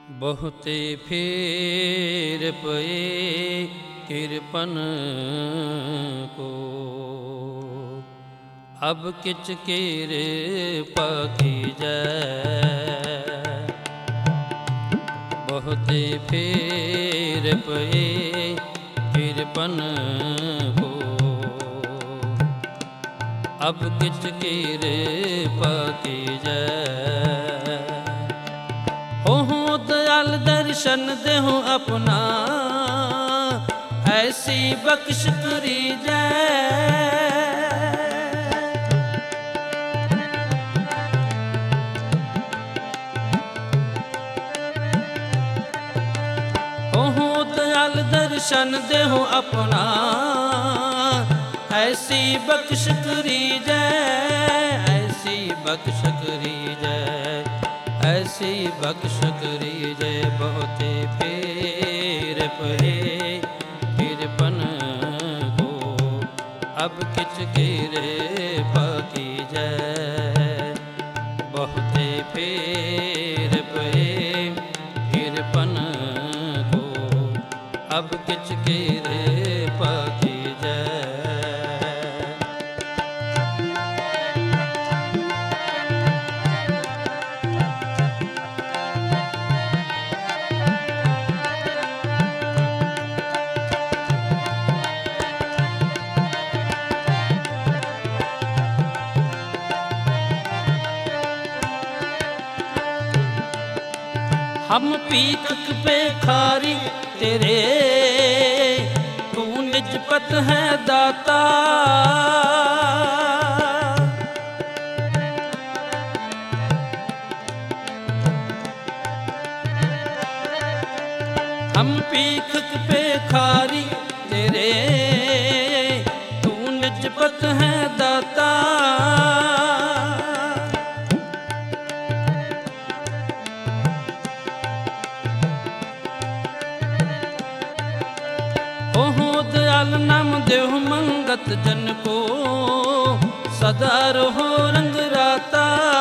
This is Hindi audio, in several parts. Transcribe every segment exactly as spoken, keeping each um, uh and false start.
बहुते फेर पए कृपन को, अब किच कृपा कीजै। बहुते फेर पए कृपन को, अब किच कृपा कीजै। हो दयाल दर्शन देहो अपना, ऐसी बख्श करीजै। हो दयाल दर्शन देहो अपना, ऐसी बख्श करीजै। ऐसी बख्श करीजै, ऐसी बख्श करीजै। बहुते फेर पए कृपन को, अब किच कृपा कीजै। बहुते फेर पए कृपन को, अब किच कृपा कीजै। हम पीकक पे खारी तेरे, तू निजपत है दाता। हम पीकक पे खारी तेरे, तू निजपत है दाता। दयाल नाम देव मंगत जन को, सदा रहो रंग राता।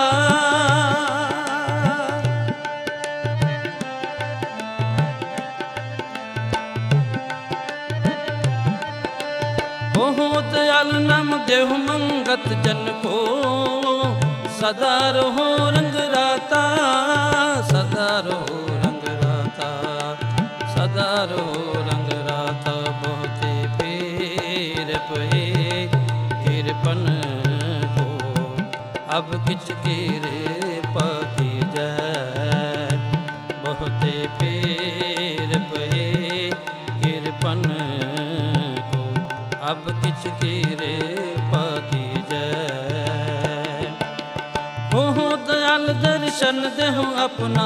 हो दयाल नाम देव मंगत जन को, सदा रहो रंग राता। सदा रहो रंग राता, सदा रहो रंग राता। बहुते फेर पए कृपन को, अब किच कृपा कीजै। बहुते फेर पए कृपन को, अब किच कृपा कीजै। हो दयाल दर्शन देहो अपना,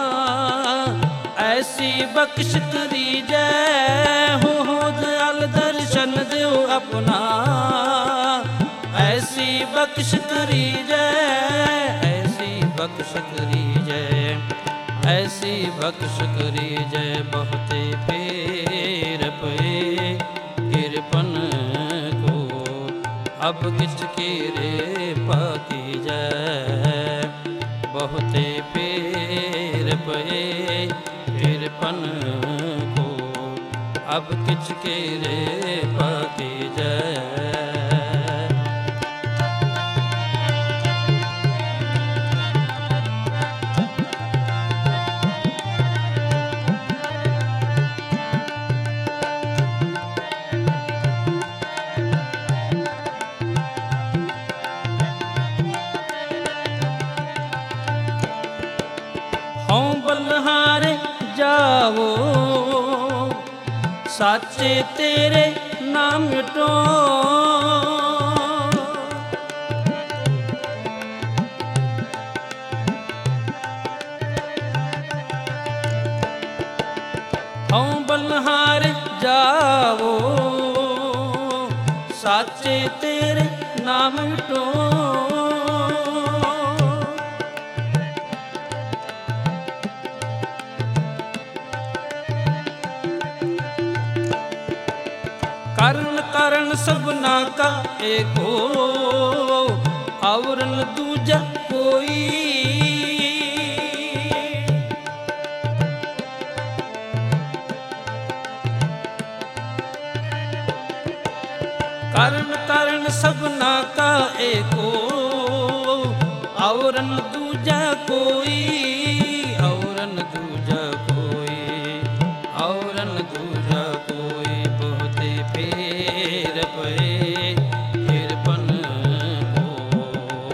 ऐसी बख्श करीजै। हो दयाल दर्शन देहो अपना, ऐसी बख्श करीजै। ऐसी बख्श करीजै, ऐसी बख्श करीजै। बहुते फेर पए कृपन को, अब किच कृपा कीजै। बहुते फेर पए कृपन को, अब किच कृपा कीजै। हों बलहारे जाओ, साचे तेरे नाम मिटो। हों बलहारे जाओ, साचे तेरे नाम मिटो। कारण कारण सबना का एको, और न दूजा कोई। कोई, और न दूजा कोई, और न दूजा कोई। बहुत फेर पए फिरपन को,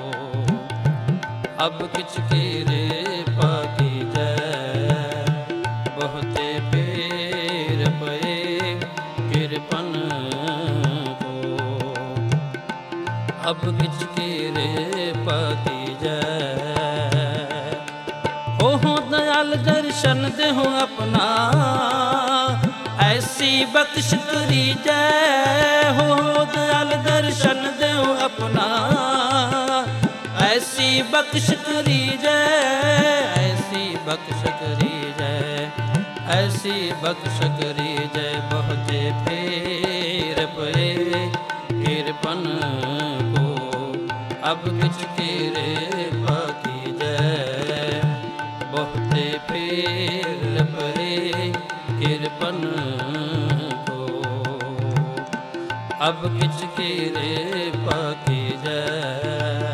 अब किछ केरे पाकी जय। बहुत फेर पए फिरपन को, अब किछ केरे पाकी जय। हो हो दयाल दर्शन देहो अपना, ऐसी बख्श करी जय। हो हो दयाल दर्शन देहो अपना, ऐसी बख्श करी जय। ऐसी बख्श करी जय, ऐसी बख्श करी जय। बहुत फेर पए फिरपन को, अब किछ केरे पाकी जय। बहुत फेर पए फिरपन को, अब किछ केरे पाकी जय।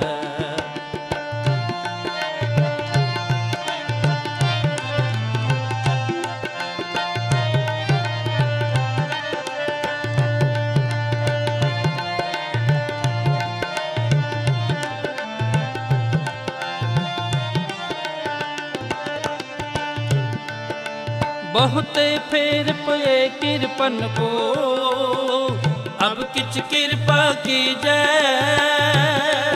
बहुत फेर पए किरपन को, अब किछ कृपा की जय।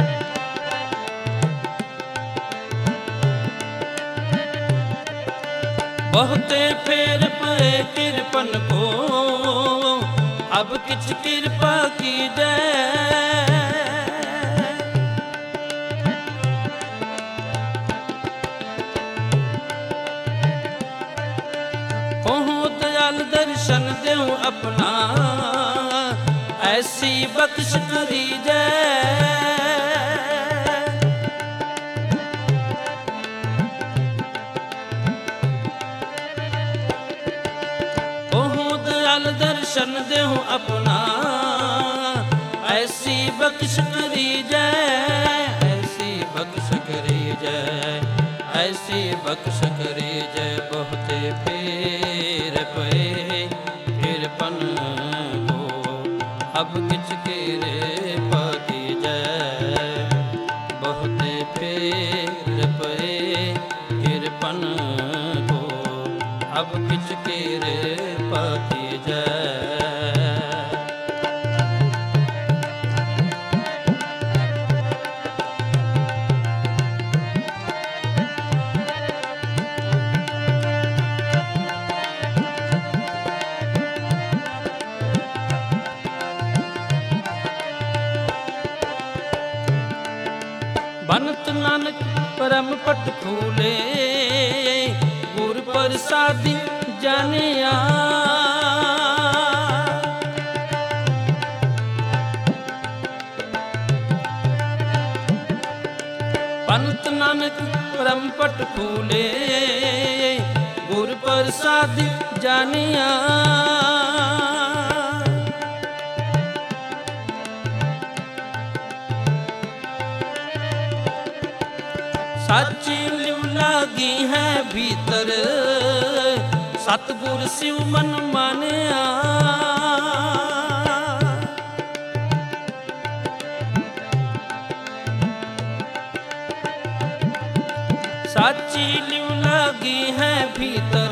बहुत फेर पए किरपन को, अब किछ कृपा की जय। दर्शन देऊ अपना, ऐसी बख्श करी जय। ओहो दयाल दर्शन देऊ अपना, ऐसी बख्श करी जय। ऐसी बख्श करी जय, ऐसी बख्श करी जय। बहुत फेर पए फिरपन को, अब किछ केरे पाकी जय। बहुत फेर पए फिरपन को, अब किछ केरे पाकी जय। बनत नानक परम पट फूले, गुर प्रसादी जानिया। बनत नानक परम पट फूले, गुर प्रसादी जानिया। साची लिव लागी है भीतर, सतगुर शिव मन मानिया। साची लिव लागी है भीतर,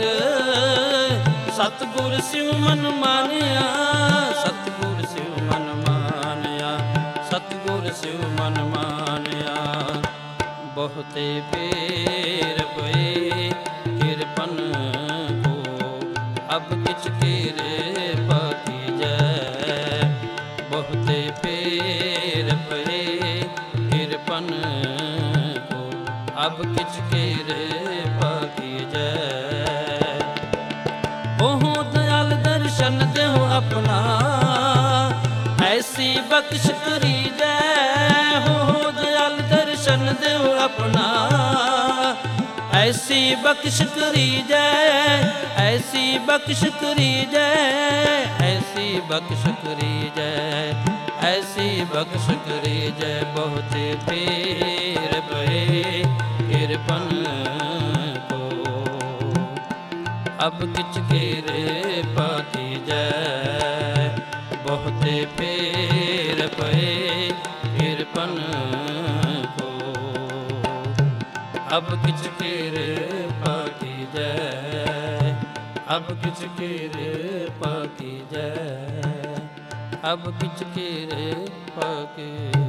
सतगुर शिव मन मानिया। सतगुर शिव मन मानिया, सतगुर शिव मन मानिया। बहुत फेर पए फिरपन को, अब किछ केरे पाकी जय। बहुत फेर पए फिरपन को, अब किछ केरे पाकी जय। ओहो दयाल दर्शन देहो अपना, ऐसी बख्श करी जय। हो दयाल दर्शन देहो अपना, ऐसी बख्श करी जय। ऐसी बख्श करी जय, ऐसी बख्श करी जय, ऐसी बख्श करी जय। बहुत फेर पए किरपन को। अब किछ किरपा कीजै बहुते फेर पए किरपन को। अब किछ किरपा कीजै अब किछ किरपा कीजै अब किछ किरपा कीजै।